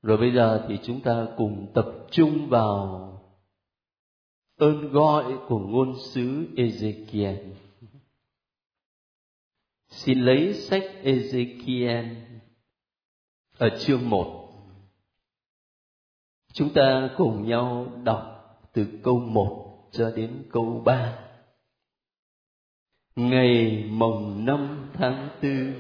Rồi bây giờ thì chúng ta cùng tập trung vào ơn gọi của ngôn sứ Ê-dê-ki-el. Xin lấy sách Ê-dê-ki-el ở chương 1. Chúng ta cùng nhau đọc từ câu 1 cho đến câu 3. Ngày mồng 5 tháng 4,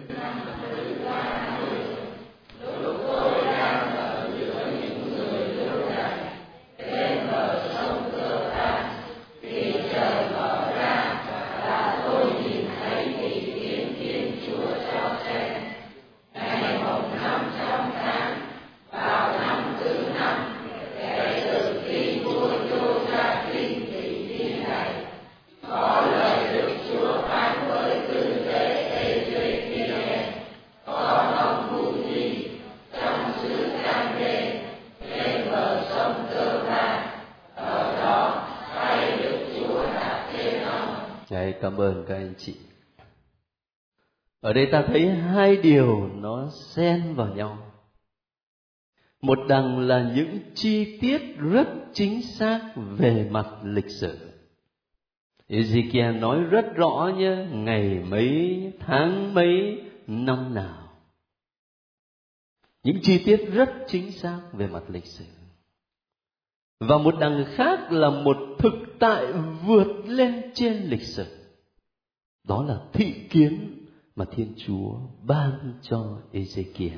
cảm ơn các anh chị. Ở đây ta thấy hai điều nó xen vào nhau. Một đằng là những chi tiết rất chính xác về mặt lịch sử. Ê-dê-ki-el nói rất rõ nhé, ngày mấy, tháng mấy, năm nào. Những chi tiết rất chính xác về mặt lịch sử. Và một đằng khác là một thực tại vượt lên trên lịch sử. Đó là thị kiến mà Thiên Chúa ban cho Ê-dê-ki-el.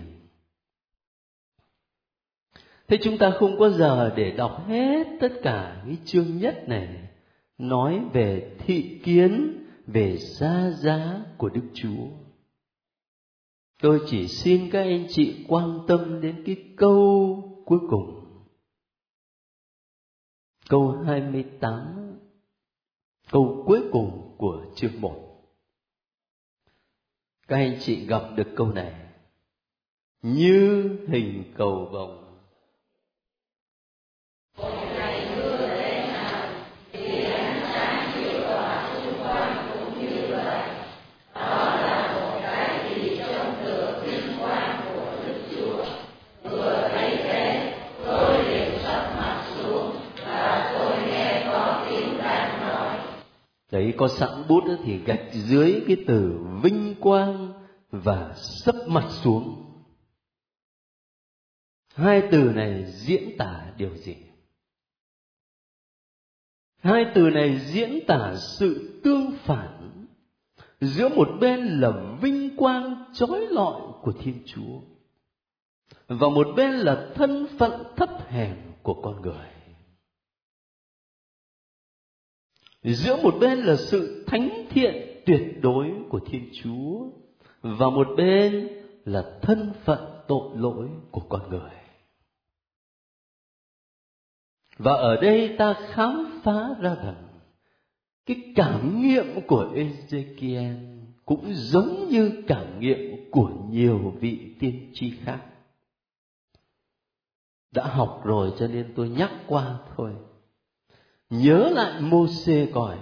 Thế chúng ta không có giờ để đọc hết tất cả cái chương nhất này, nói về thị kiến, về xa giá của Đức Chúa. Tôi chỉ xin các anh chị quan tâm đến cái câu cuối cùng. Câu 28, câu cuối cùng của chương 1. Các anh chị gặp được câu này: như hình cầu vồng. Đấy, có sẵn bút thì gạch dưới cái từ vinh quang và sấp mặt xuống. Hai từ này diễn tả điều gì? Hai từ này diễn tả sự tương phản giữa một bên là vinh quang chói lọi của Thiên Chúa và một bên là thân phận thấp hèn của con người. Giữa một bên là sự thánh thiện tuyệt đối của Thiên Chúa và một bên là thân phận tội lỗi của con người. Và ở đây ta khám phá ra rằng cái cảm nghiệm của Ê-dê-ki-el cũng giống như cảm nghiệm của nhiều vị tiên tri khác. Đã học rồi cho nên tôi nhắc qua thôi. Nhớ lại Mô-xê coi.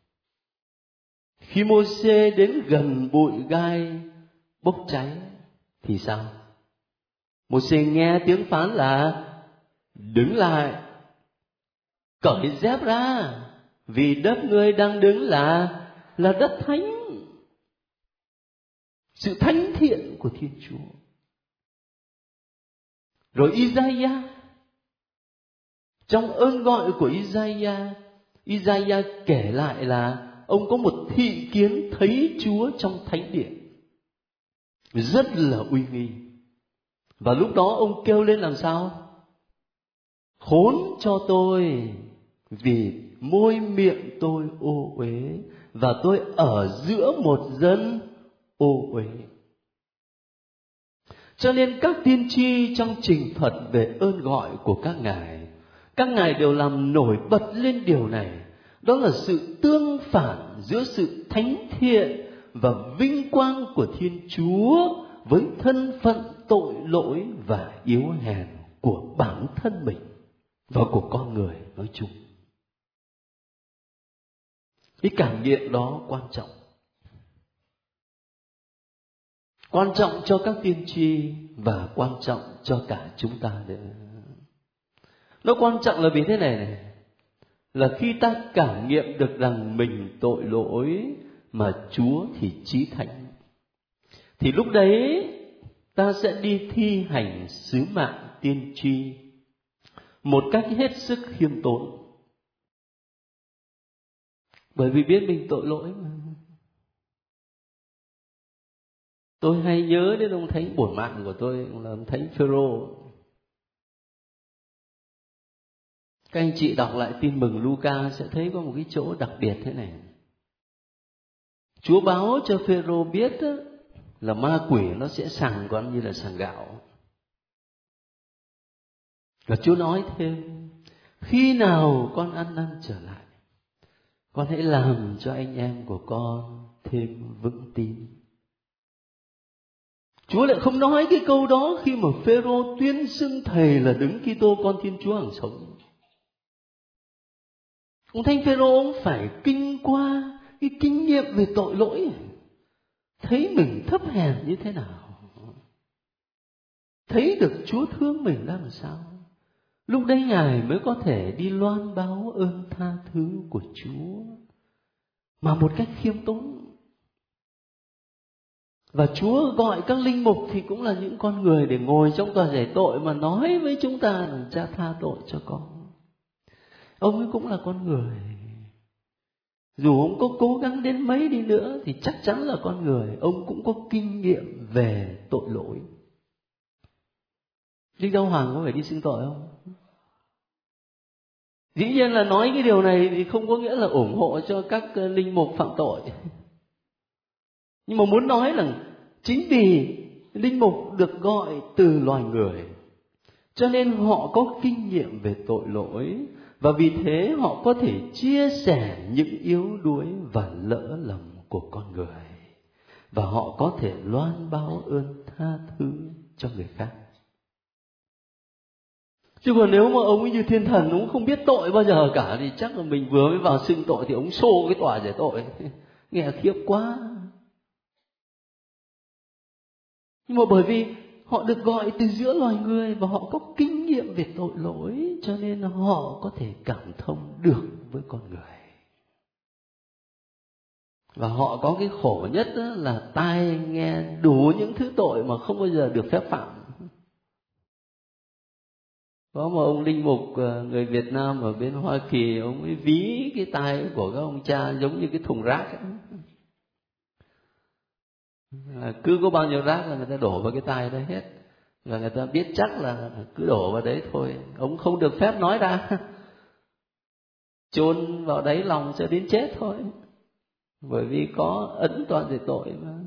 Khi Mô-xê đến gần bụi gai bốc cháy thì sao? Mô-xê nghe tiếng phán là đứng lại, cởi dép ra, vì đất ngươi đang đứng là đất thánh. Sự thánh thiện của Thiên Chúa. Rồi Isaiah, trong ơn gọi của Isaiah kể lại là ông có một thị kiến thấy Chúa trong thánh điện, rất là uy nghi. Và lúc đó ông kêu lên làm sao? Khốn cho tôi, vì môi miệng tôi ô uế và tôi ở giữa một dân ô uế. Cho nên các tiên tri trong trình thuật về ơn gọi của các ngài đều làm nổi bật lên điều này. Đó là sự tương phản giữa sự thánh thiện và vinh quang của Thiên Chúa với thân phận tội lỗi và yếu hèn của bản thân mình và của con người nói chung. Cái cảm nghiệm đó quan trọng. Quan trọng cho các tiên tri và quan trọng cho cả chúng ta nữa. Nó quan trọng là vì thế này, là khi ta cảm nghiệm được rằng mình tội lỗi mà Chúa thì chí thánh, thì lúc đấy ta sẽ đi thi hành sứ mạng tiên tri một cách hết sức khiêm tốn. Bởi vì biết mình tội lỗi mà. Tôi hay nhớ đến ông thánh bổn mạng của tôi là ông thánh Phêrô. Các anh chị đọc lại tin mừng Luca sẽ thấy có một cái chỗ đặc biệt thế này. Chúa báo cho Phêrô biết là ma quỷ nó sẽ sằng con như là sằng gạo. Và Chúa nói thêm, khi nào con ăn năn trở lại, con hãy làm cho anh em của con thêm vững tin. Chúa lại không nói cái câu đó khi mà Phêrô tuyên xưng thầy là Đấng Kitô con Thiên Chúa hằng sống. Ông thánh Phêrô ông phải kinh qua cái kinh nghiệm về tội lỗi, thấy mình thấp hèn như thế nào, thấy được Chúa thương mình ra làm sao. Lúc đấy Ngài mới có thể đi loan báo ơn tha thứ của Chúa mà một cách khiêm tốn. Và Chúa gọi các linh mục thì cũng là những con người để ngồi trong tòa giải tội mà nói với chúng ta là Cha tha tội cho con. Ông ấy cũng là con người. Dù ông có cố gắng đến mấy đi nữa thì chắc chắn là con người. Ông cũng có kinh nghiệm về tội lỗi. Đức Giáo Hoàng có phải đi xưng tội không? Dĩ nhiên là nói cái điều này thì không có nghĩa là ủng hộ cho các linh mục phạm tội. Nhưng mà muốn nói là chính vì linh mục được gọi từ loài người, cho nên họ có kinh nghiệm về tội lỗi, và vì thế họ có thể chia sẻ những yếu đuối và lỡ lầm của con người, và họ có thể loan báo ơn tha thứ cho người khác. Chứ còn nếu mà ông ấy như thiên thần, ông không biết tội bao giờ cả, thì chắc là mình vừa mới vào xưng tội thì ông xô cái tòa giải tội. Nghe khiếp quá. Nhưng mà bởi vì họ được gọi từ giữa loài người và họ có kinh nghiệm về tội lỗi, cho nên họ có thể cảm thông được với con người. Và họ có cái khổ nhất là tai nghe đủ những thứ tội mà không bao giờ được phép phạm. Có một ông linh mục người Việt Nam ở bên Hoa Kỳ, ông ấy ví cái tai của các ông cha giống như cái thùng rác ấy. Cứ có bao nhiêu rác là người ta đổ vào cái tai đó hết, và người ta biết chắc là cứ đổ vào đấy thôi. Ông không được phép nói ra, chôn vào đáy lòng cho đến chết thôi, bởi vì có ấn toàn về tội mà.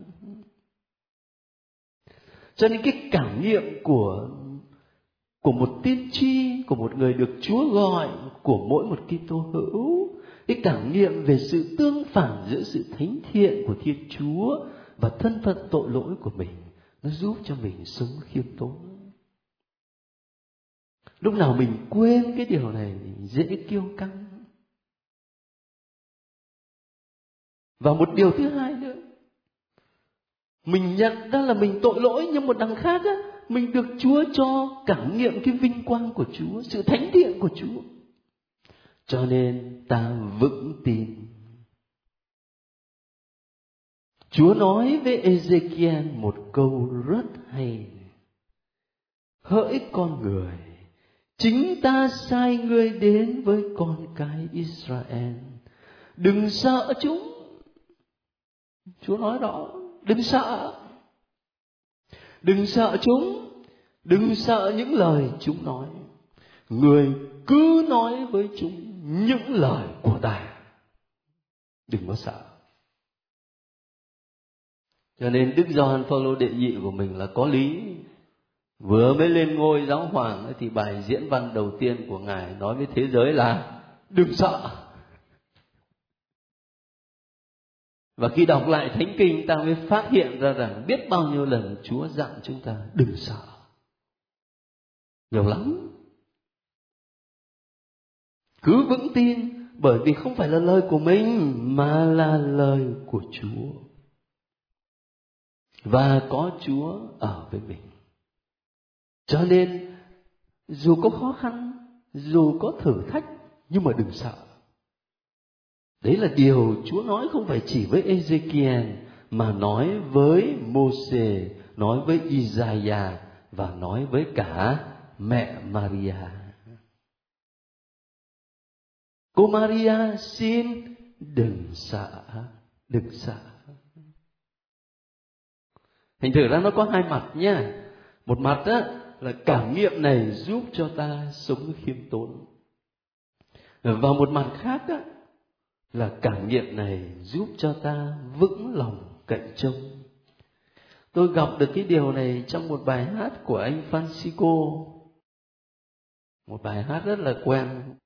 Cho nên cái cảm nghiệm của một tiên tri, của một người được Chúa gọi, của mỗi một Kitô hữu, cái cảm nghiệm về sự tương phản giữa sự thánh thiện của Thiên Chúa và thân phận tội lỗi của mình, nó giúp cho mình sống khiêm tốn. Lúc nào mình quên cái điều này, mình dễ kiêu căng. Và một điều thứ hai nữa, mình nhận ra là mình tội lỗi, nhưng một đằng khác á, mình được Chúa cho cảm nghiệm cái vinh quang của Chúa, sự thánh thiện của Chúa. Cho nên ta vững tin. Chúa nói với Ezekiel một câu rất hay: hỡi con người, chính ta sai ngươi đến với con cái Israel, đừng sợ chúng. Chúa nói đó, đừng sợ. Đừng sợ chúng, đừng sợ những lời chúng nói. Người cứ nói với chúng những lời của ta, đừng có sợ. Cho nên Đức Gioan Phaolô đệ nhị của mình là có lý. Vừa mới lên ngôi giáo hoàng thì bài diễn văn đầu tiên của Ngài nói với thế giới là đừng sợ. Và khi đọc lại Thánh Kinh, ta mới phát hiện ra rằng biết bao nhiêu lần Chúa dặn chúng ta đừng sợ. Nhiều lắm. Cứ vững tin, bởi vì không phải là lời của mình mà là lời của Chúa. Và có Chúa ở với mình. Cho nên dù có khó khăn, dù có thử thách, nhưng mà đừng sợ. Đấy là điều Chúa nói không phải chỉ với Ezekiel, mà nói với Mô-sê, nói với Isaiah và nói với cả mẹ Maria. Cô Maria xin đừng sợ, đừng sợ. Thành thử ra nó có hai mặt nha. Một mặt á, là cảm nghiệm này giúp cho ta sống khiêm tốn. Và một mặt khác á, là cảm nghiệm này giúp cho ta vững lòng cậy trông. Tôi gặp được cái điều này trong một bài hát của anh Francisco. Một bài hát rất là quen